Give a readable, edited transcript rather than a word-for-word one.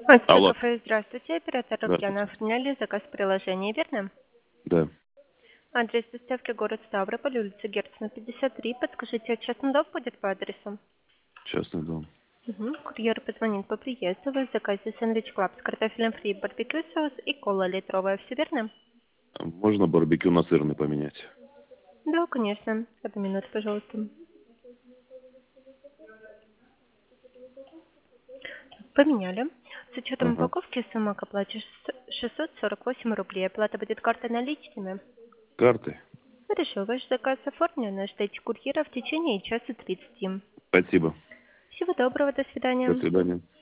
Мастер Алло. кафе, здравствуйте. Оператор Рукьяна, Здравствуйте. оформляли заказ в приложении, верно? Да, Адрес доставки город Ставрополь, улица Герцена, 53. Подскажите, частный дом будет по адресу? частный дом. Курьер позвонит по приезду. Вы в заказе сэндвич клаб с картофелем фри, барбекю соус и кола литровая. Все верно? Можно барбекю на сырный поменять? Да, конечно. Одну минуту, пожалуйста. Поменяли. С учетом Ага. упаковки сумма к оплате 648 рублей. Оплата будет картой наличными. Карты? Хорошо, ваш заказ оформлен. Ждите курьера в течение часа 30. Спасибо. Всего доброго, до До свидания. свидания.